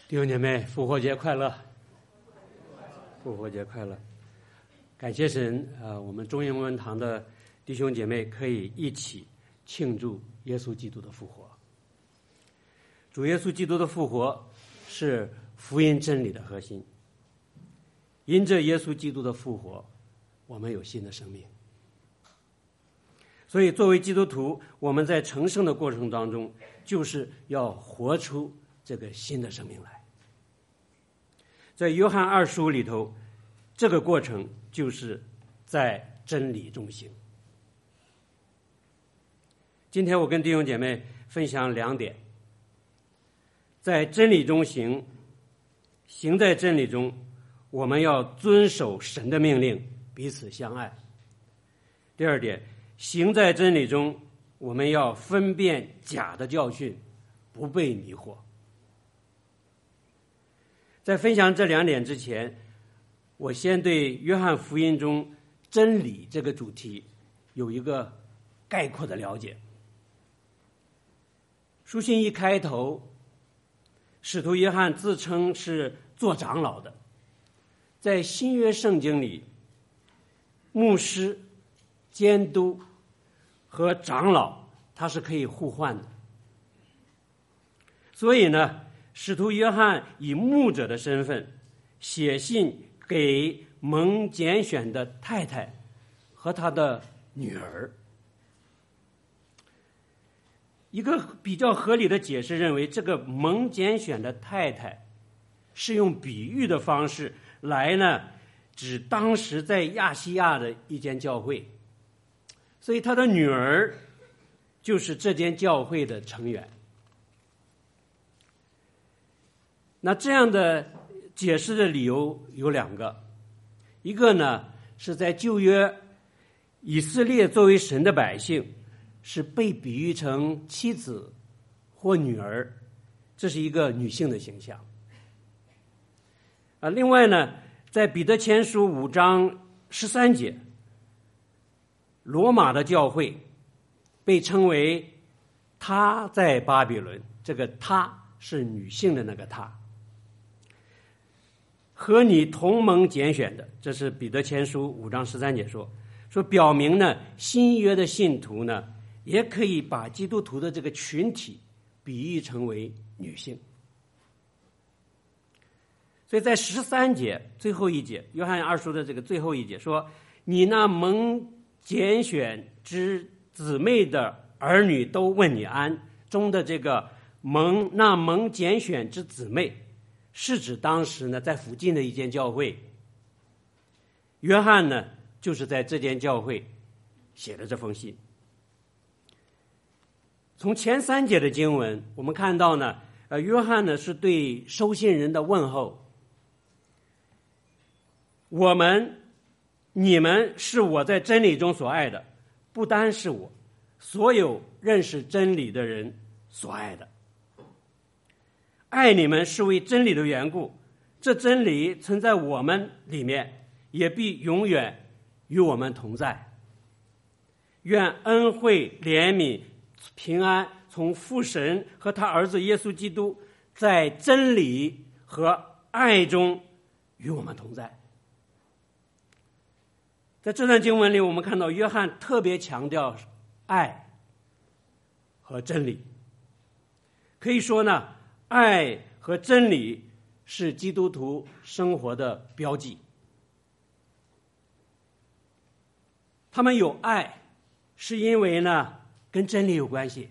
弟兄姐妹，复活节快乐！复活节快乐！感谢神我们中英文堂的弟兄姐妹可以一起庆祝耶稣基督的复活。主耶稣基督的复活是福音真理的核心。因着耶稣基督的复活，我们有新的生命。所以作为基督徒，我们在成圣的过程当中，就是要活出这个新的生命来。在约翰2书里头，这个过程就是在真理中行。今天我跟弟兄姐妹分享2点：在真理中行，行在真理中，我们要遵守神的命令，彼此相爱。第2点，行在真理中，我们要分辨假的教训，不被迷惑。在分享这2点之前，我先对约翰福音中真理这个主题有一个概括的了解。书信一开头，使徒约翰自称是做长老的。在新约圣经里，牧师、监督和长老他是可以互换的。所以呢，使徒约翰以牧者的身份写信给蒙拣选的太太和他的女儿。一个比较合理的解释认为，这个蒙拣选的太太是用比喻的方式来呢指当时在亚细亚的一间教会，所以他的女儿就是这间教会的成员。那这样的解释的理由有2个，一个呢是在旧约，以色列作为神的百姓是被比喻成妻子或女儿，这是一个女性的形象。另外呢，在彼得前书5章13节，罗马的教会被称为他在巴比伦，这个他是女性的那个他，和你同蒙拣选的，这是彼得前书5章13节说表明呢，新约的信徒呢也可以把基督徒的这个群体比喻成为女性。所以在13节最后一节，约翰2书的这个最后一节说，你那蒙拣选之姊妹的儿女都问你安，中的这个那蒙拣选之姊妹是指当时呢在附近的一间教会。约翰呢就是在这间教会写的这封信。从前3节的经文我们看到呢，约翰呢是对收信人的问候。你们是我在真理中所爱的，不单是我，所有认识真理的人所爱的。爱你们是为真理的缘故，这真理存在我们里面，也必永远与我们同在。愿恩惠、怜悯、平安从父神和他儿子耶稣基督在真理和爱中与我们同在。在这段经文里，我们看到约翰特别强调爱和真理。可以说呢，爱和真理是基督徒生活的标记。他们有爱，是因为呢跟真理有关系。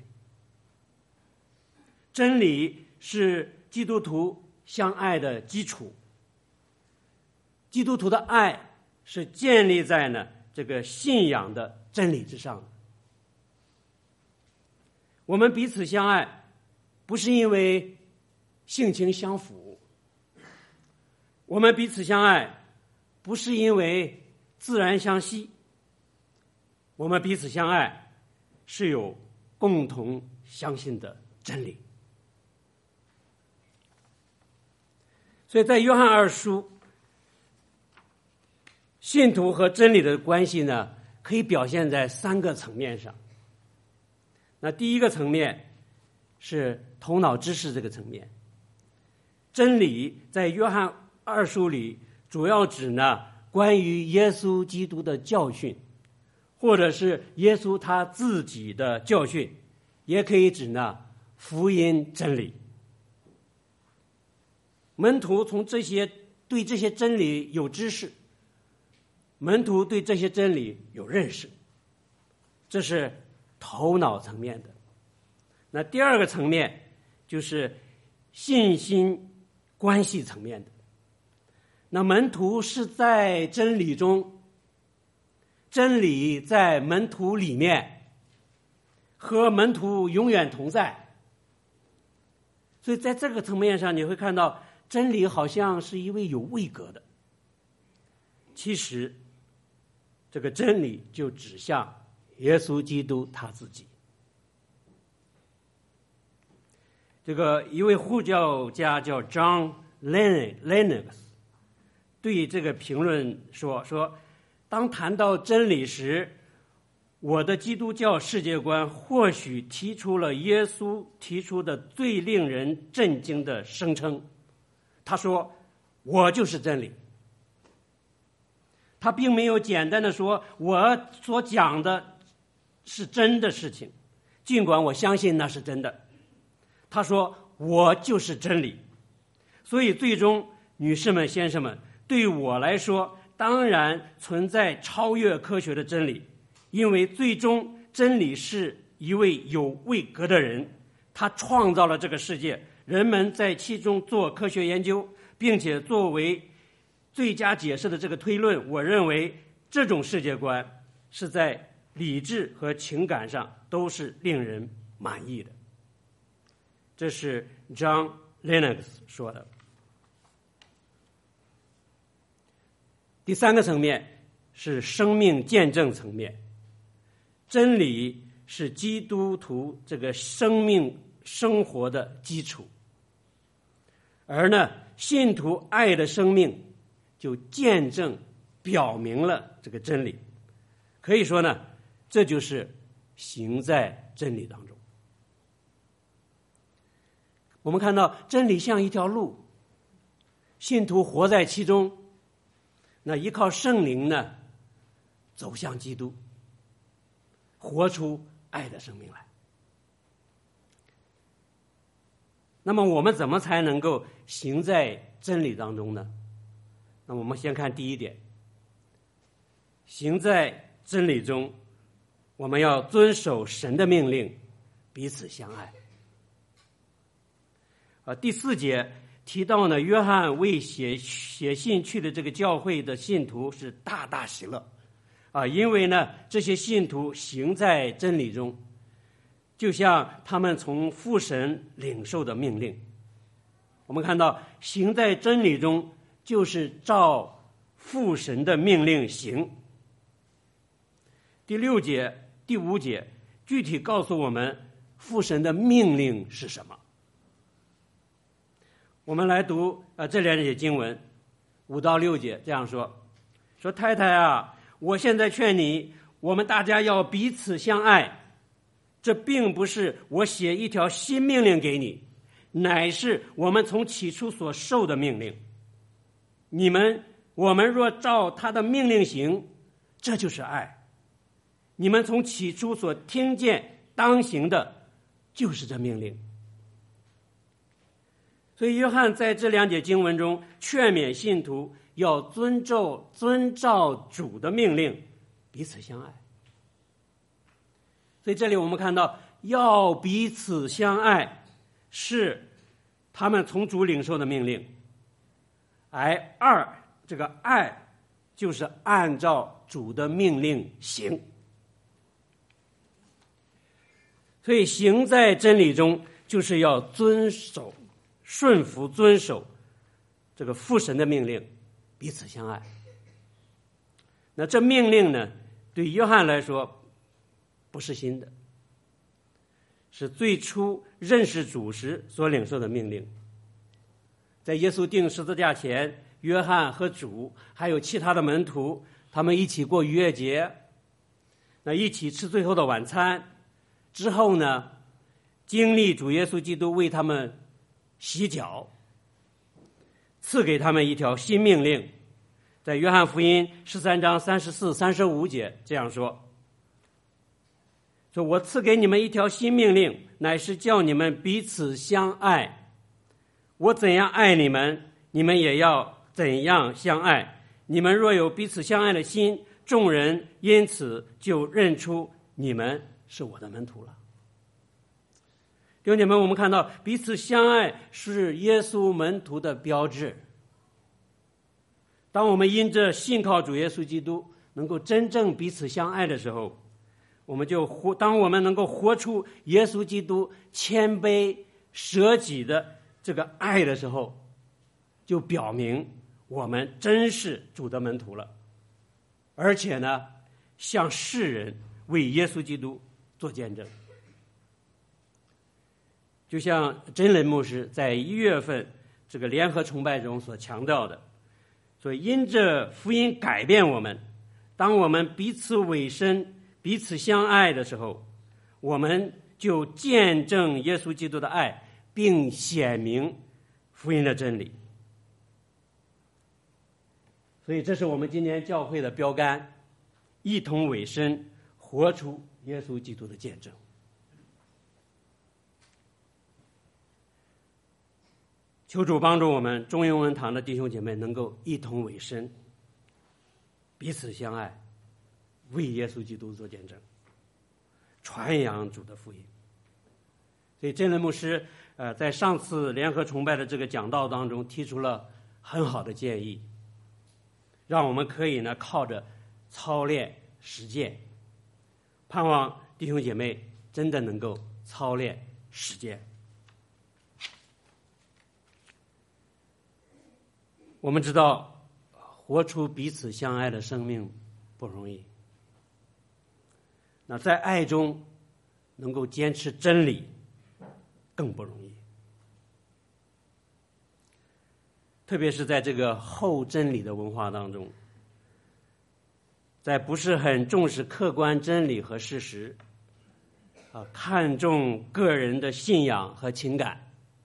真理是基督徒相爱的基础。基督徒的爱是建立在呢这个信仰的真理之上的。我们彼此相爱，不是因为性情相符；我们彼此相爱，不是因为自然相吸；我们彼此相爱，是有共同相信的真理。所以在约翰2书，信徒和真理的关系呢，可以表现在3个层面上。那第一个层面是头脑知识这个层面， 真理在约翰2书里主要指呢关于耶稣基督的教训，或者是耶稣他自己的教训，也可以指呢福音真理。门徒从对这些真理有知识，门徒对这些真理有认识，这是头脑层面的。那第二个层面就是信心关系层面的。那门徒是在真理中，真理在门徒里面，和门徒永远同在。所以在这个层面上，你会看到真理好像是一位有位格的，其实这个真理就指向耶稣基督他自己。这个一位护教家叫 John Lennox 对这个评论说，当谈到真理时，我的基督教世界观或许提出了耶稣提出的最令人震惊的声称。他说，我就是真理。他并没有简单的说我所讲的是真的事情，尽管我相信那是真的。他说我就是真理。所以最终女士们先生们，对于我来说当然存在超越科学的真理，因为最终真理是一位有位格的人，他创造了这个世界，人们在其中做科学研究，并且作为最佳解释的这个推论，我认为这种世界观是在理智和情感上都是令人满意的。这是 John Lennox 说的。第三个层面是生命见证层面，真理是基督徒这个生命生活的基础，而呢，信徒爱的生命就见证表明了这个真理。可以说呢，这就是行在真理当中。我们看到真理像一条路，信徒活在其中，那依靠圣灵呢，走向基督，活出爱的生命来。那么我们怎么才能够行在真理当中呢？那我们先看第一点，行在真理中，我们要遵守神的命令，彼此相爱。第4节提到呢，约翰为写信去的这个教会的信徒是大大喜乐因为呢，这些信徒行在真理中，就像他们从父神领受的命令。我们看到行在真理中就是照父神的命令行。第6节、第5节具体告诉我们父神的命令是什么。我们来读这2节经文，5到6节这样说：太太啊，我现在劝你，我们大家要彼此相爱。这并不是我写一条新命令给你，乃是我们从起初所受的命令。我们若照他的命令行，这就是爱。你们从起初所听见当行的，就是这命令。所以约翰在这2节经文中劝勉信徒要遵照主的命令，彼此相爱。所以这里我们看到要彼此相爱是他们从主领受的命令，而这个爱就是按照主的命令行。所以行在真理中就是要顺服遵守这个父神的命令，彼此相爱。那这命令呢，对约翰来说不是新的，是最初认识主时所领受的命令。在耶稣钉十字架前，约翰和主还有其他的门徒，他们一起过逾越节，那一起吃最后的晚餐之后呢，经历主耶稣基督为他们洗脚， 赐给他们一条新命令。在约翰福音13章34、35节这样说：我赐给你们一条新命令，乃是叫你们彼此相爱。我怎样爱你们，你们也要怎样相爱。你们若有彼此相爱的心，众人因此就认出你们是我的门徒了。弟兄姐妹，我们看到彼此相爱是耶稣门徒的标志。当我们因着信靠主耶稣基督能够真正彼此相爱的时候，当我们能够活出耶稣基督谦卑舍己的这个爱的时候，就表明我们真是主的门徒了，而且呢，向世人为耶稣基督做见证。就像真人牧师在1月份这个联合崇拜中所强调的，所以因着福音改变我们，当我们彼此委身彼此相爱的时候，我们就见证耶稣基督的爱，并显明福音的真理。所以这是我们今年教会的标杆，一同委身，活出耶稣基督的见证。求主帮助我们中英文堂的弟兄姐妹能够一同委身，彼此相爱，为耶稣基督做见证，传扬主的福音。所以真人牧师在上次联合崇拜的这个讲道当中提出了很好的建议，让我们可以呢靠着操练实践，盼望弟兄姐妹真的能够操练实践。我们知道活出彼此相爱的生命不容易，那在爱中能够坚持真理更不容易，特别是在这个后真理的文化当中，在不是很重视客观真理和事实，看重个人的信仰和情感，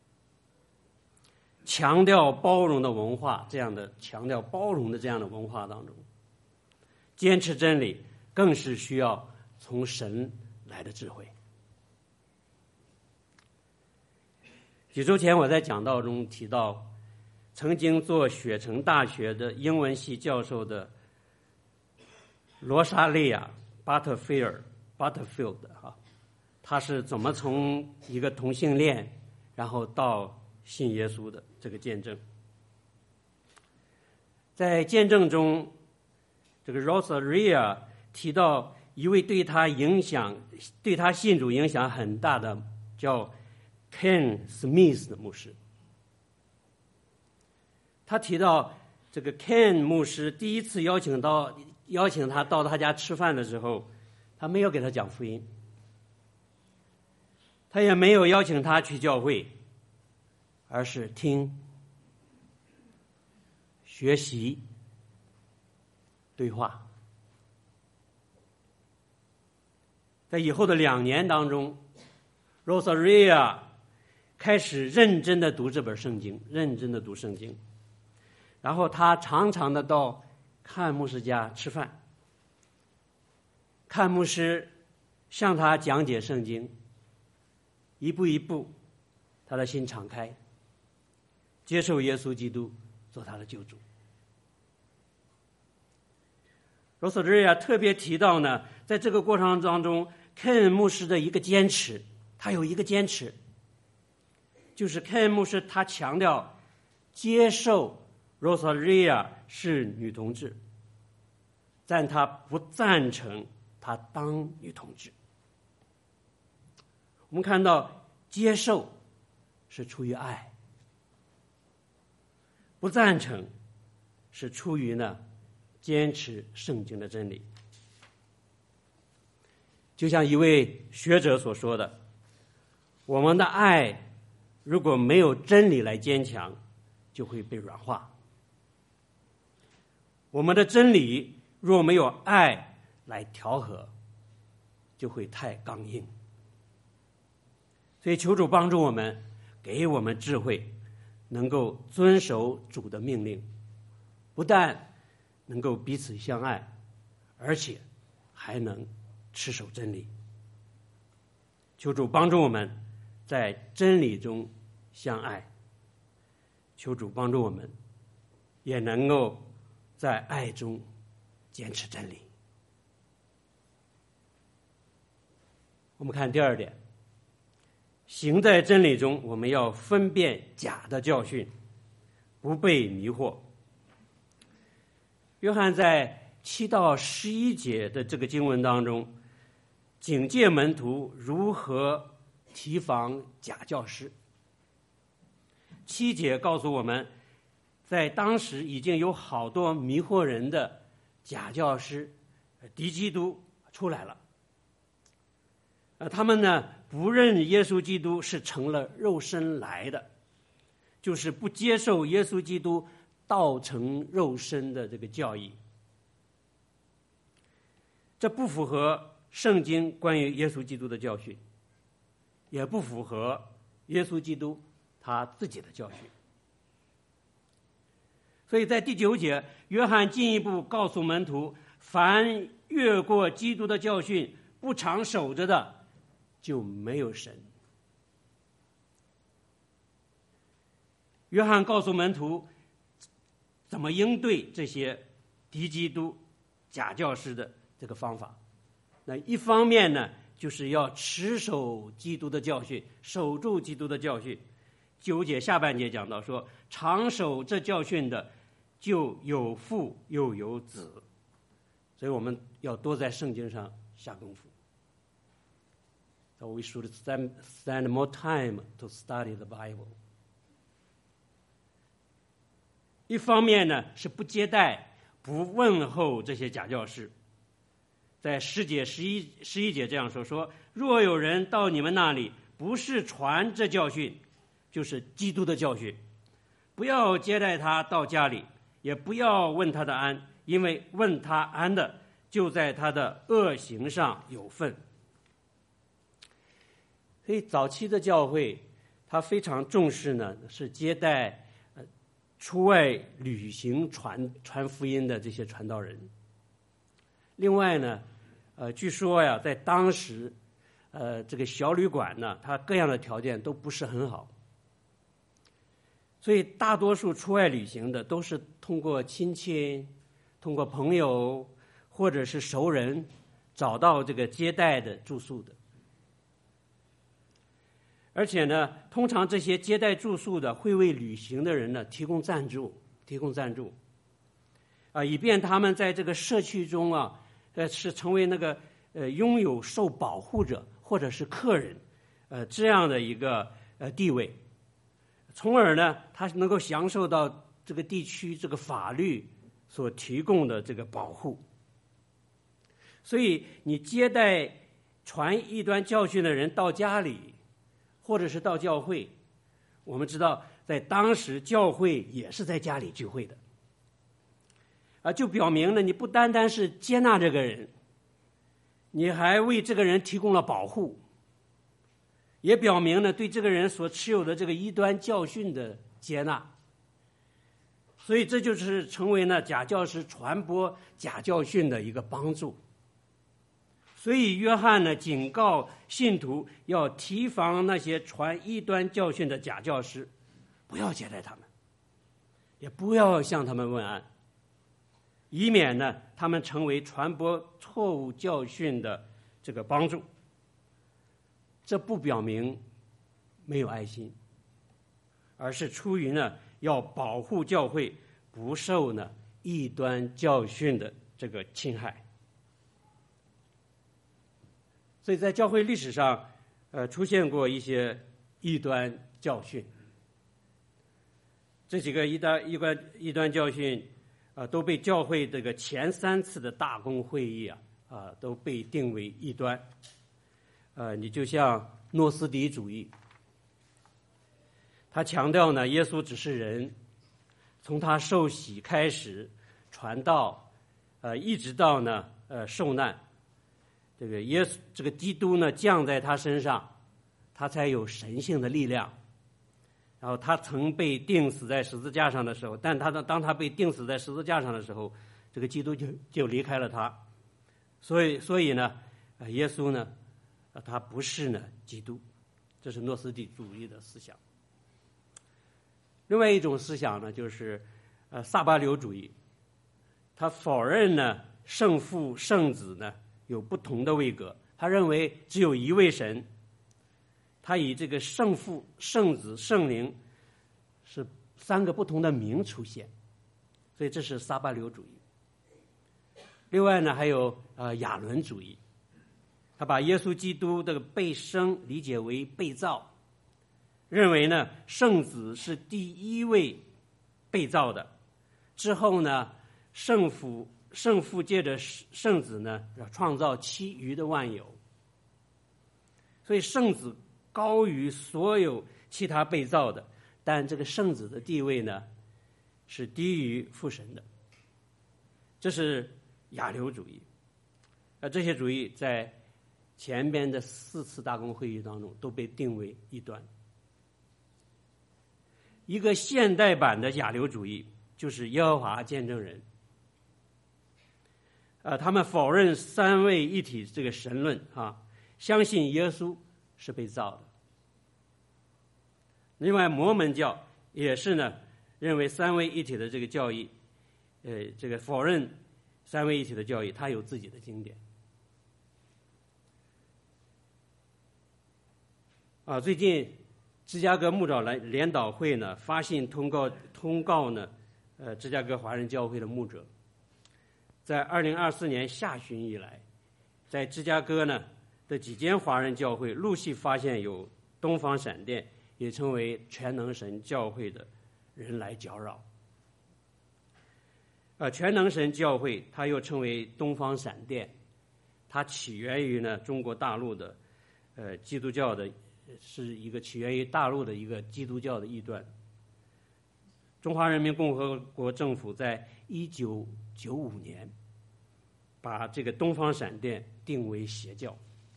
强调包容的文化，强调包容的这样的文化当中，坚持真理更是需要从神来的智慧。几周前我在讲道中提到，曾经做雪城大学的英文系教授的罗莎莉亚·巴特菲尔 （Butterfield） 他是怎么从一个同性恋，然后到信耶稣的这个见证。在见证中，这个 Rosaria 提到一位对他信主影响很大的叫 Ken Smith 的牧师。他提到这个 Ken 牧师第一次邀请他到他家吃饭的时候，他没有给他讲福音，他也没有邀请他去教会，而是听、学习、对话。在以后的2年当中， Rosaria 开始认真的读这本圣经，然后他常常的到看牧师家吃饭，看牧师向他讲解圣经，一步一步他的心敞开，接受耶稣基督做他的救主。罗索瑞亚特别提到呢，在这个过程当中，凯恩牧师的一个坚持，他有一个坚持，就是凯恩牧师他强调接受罗索瑞亚是女同志，但他不赞成她当女同志。我们看到接受是出于爱，不赞成是出于呢坚持圣经的真理。就像一位学者所说的，我们的爱如果没有真理来坚强，就会被软化；我们的真理若没有爱来调和，就会太刚硬。所以求主帮助我们，给我们智慧， 能够遵守主的命令，不但能够彼此相爱，而且还能持守真理。求主帮助我们在真理中相爱，求主帮助我们也能够在爱中坚持真理。我们看第二点，行在真理中，我们要分辨假的教训，不被迷惑。约翰在7到11节的这个经文当中，警戒门徒如何提防假教师。7节告诉我们，在当时已经有好多迷惑人的假教师、敌基督出来了。他们呢不认耶稣基督是成了肉身来的，就是不接受耶稣基督道成肉身的这个教义。这不符合圣经关于耶稣基督的教训，也不符合耶稣基督他自己的教训。所以在第9节，约翰进一步告诉门徒，凡越过基督的教训不常守着的，就没有神。约翰告诉门徒怎么应对这些敌基督假教师的这个方法。那一方面呢，就是要持守基督的教训，守住基督的教训。9节下半节讲到说，常守这教训的，就有父又有子。所以我们要多在圣经上下功夫。So we should spend more time to study the Bible. 一方面呢，是不接待、不问候这些假教师。在10节、11节这样说，若有人到你们那里，不是传这教训，就是基督的教训，不要接待他到家里，也不要问他的安，因为问他安的，就在他的恶行上有份。所以早期的教会，他非常重视呢，是接待出外旅行传福音的这些传道人。另外呢，据说呀，在当时，这个小旅馆呢，它各样的条件都不是很好，所以大多数出外旅行的都是通过亲戚、通过朋友或者是熟人找到这个接待的住宿的。而且呢，通常这些接待住宿的会为旅行的人呢提供赞助，以便他们在这个社区中啊，是成为那个拥有受保护者或者是客人，这样的一个地位，从而呢，他能够享受到这个地区这个法律所提供的这个保护。所以，你接待传异端教训的人到家里，或者是到教会，我们知道在当时教会也是在家里聚会的，就表明了你不单单是接纳这个人，你还为这个人提供了保护，也表明了对这个人所持有的这个异端教训的接纳。所以这就是成为了假教师传播假教训的一个帮助。所以约翰呢警告信徒要提防那些传异端教训的假教师，不要接待他们，也不要向他们问安，以免呢他们成为传播错误教训的这个帮助。这不表明没有爱心，而是出于呢要保护教会不受呢异端教训的这个侵害。所以在教会历史上，出现过一些异端教训。这几个异端教训，都被教会这个前3次的大公会议都被定为异端。你就像诺斯底主义，他强调呢，耶稣只是人，从他受洗开始传道，一直到呢受难。这个耶稣，这个基督呢降在他身上，他才有神性的力量。 然后他曾被钉死在十字架上的时候，但当他被钉死在十字架上的时候，这个基督就离开了他。所以呢，耶稣呢，他不是呢基督，这是诺斯底主义的思想。另外一种思想呢，就是撒巴流主义，他否认呢圣父圣子呢有不同的位格，他认为只有一位神，他以这个圣父、圣子、圣灵是三个不同的名出现，所以这是撒巴流主义。另外呢，还有亚伦主义，他把耶稣基督的被生理解为被造，认为呢圣子是第一位被造的，之后呢圣父借着圣子呢要创造其余的万有，所以圣子高于所有其他被造的，但这个圣子的地位呢是低于父神的，这是亚流主义。这些主义在前边的4次大公会议当中都被定为异端。一个现代版的亚流主义就是耶和华见证人，他们否认三位一体这个神论相信耶稣是被造的。另外摩门教也是呢认为三位一体的这个教义，这个否认三位一体的教义，它有自己的经典。最近芝加哥牧长联导会呢发信通告呢，芝加哥华人教会的牧者，在2024年下旬以来，在芝加哥呢的几间华人教会陆续发现有东方闪电，也称为全能神教会的人来搅扰。全能神教会它又称为东方闪电，它起源于呢中国大陆的基督教的，是一个起源于大陆的一个基督教的异端。中华人民共和国政府在1995年把这个东方闪电定为邪教。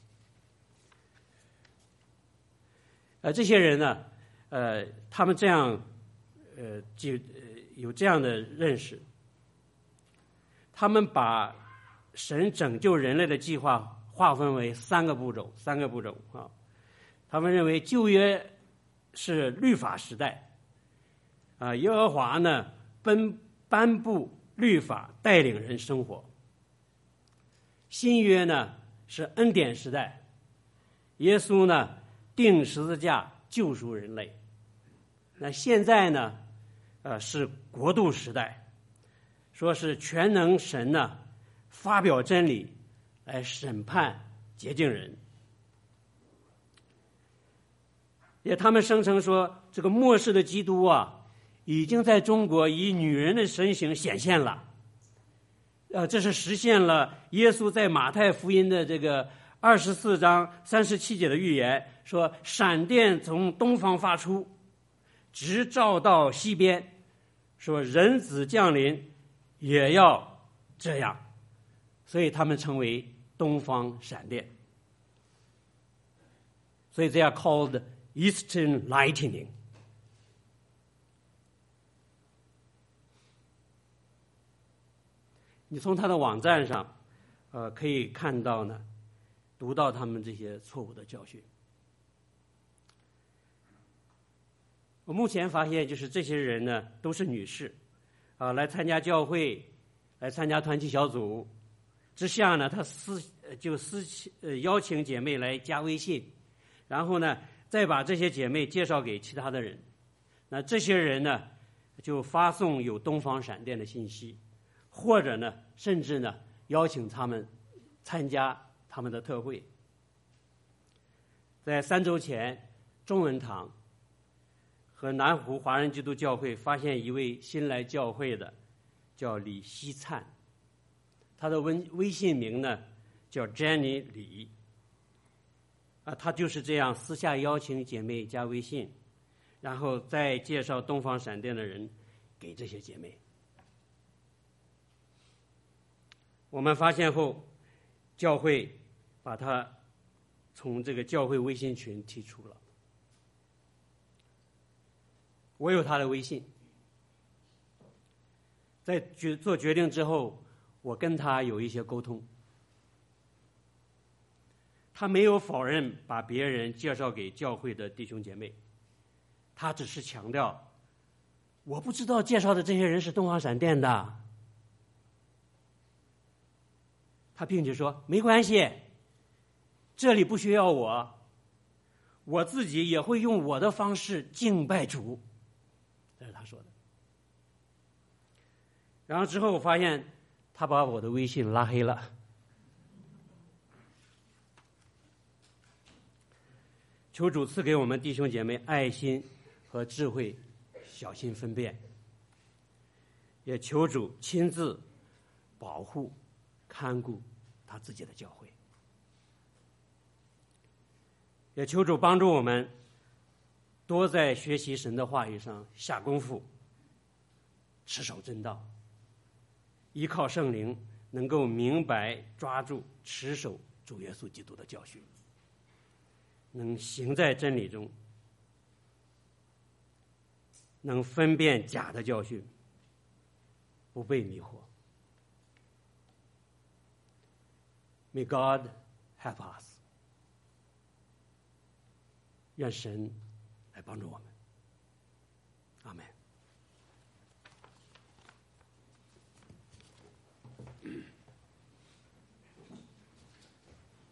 这些人呢，他们这样有这样的认识，他们把神拯救人类的计划划分为三个步骤啊。他们认为旧约是律法时代，耶和华呢颁布律法带领人生活。新约呢是恩典时代，耶稣呢钉十字架救赎人类。那现在呢是国度时代，说是全能神呢发表真理来审判洁净人。他们声称说，这个末世的基督已经在中国以女人的身形显现了。这是实现了耶稣在马太福音的这个24章37节的预言，说闪电从东方发出，直照到西边，说人子降临也要这样，所以他们称为东方闪电。所以 they are called Eastern Lightning。 你从他的网站上可以看到呢，读到他们这些错误的教训。我目前发现就是这些人呢都是女士来参加教会，来参加团契小组之下呢，他邀请姐妹来加微信，然后呢再把这些姐妹介绍给其他的人。那这些人呢就发送有东方闪电的信息，或者呢甚至呢邀请他们参加他们的特会。在3周前，中文堂和南湖华人基督教会发现一位新来教会的叫李希灿，他的微信名呢叫 Jenny 李他就是这样私下邀请姐妹加微信，然后再介绍东方闪电的人给这些姐妹。我们发现后，教会把他从这个教会微信群踢出了。 我有他的微信。在做决定之后，我跟他有一些沟通。他没有否认把别人介绍给教会的弟兄姐妹，他只是强调，我不知道介绍的这些人是东方闪电的。他并且说没关系，这里不需要我自己也会用我的方式敬拜主，这是他说的。然后之后我发现他把我的微信拉黑了。求主赐给我们弟兄姐妹爱心和智慧，小心分辨。也求主亲自保护看顾他自己的教会。也求主帮助我们多在学习神的话语上下功夫，持守真道，依靠圣灵能够明白抓住持守主耶稣基督的教训，能行在真理中，能分辨假的教训，不被迷惑。May God help us。愿神来帮助我们。阿们。